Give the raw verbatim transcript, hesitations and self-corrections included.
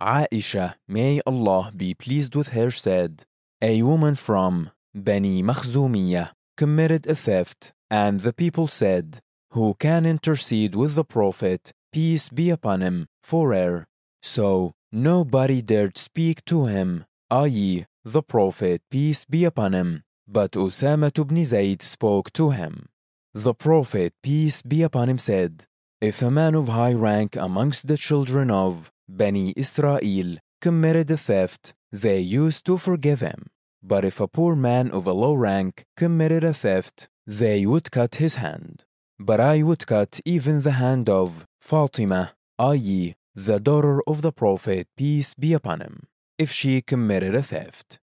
Aisha, may Allah be pleased with her, said, a woman from Bani Makhzumiyah committed a theft, and the people said, who can intercede with the Prophet, peace be upon him, for her? So nobody dared speak to him, that is, the Prophet, peace be upon him, but Usama ibn Zayd spoke to him. The Prophet, peace be upon him, said, if a man of high rank amongst the children of Bani Israel committed a theft, they used to forgive him. But if a poor man of a low rank committed a theft, they would cut his hand. But I would cut even the hand of Fatima, that is, the daughter of the Prophet, peace be upon him, if she committed a theft.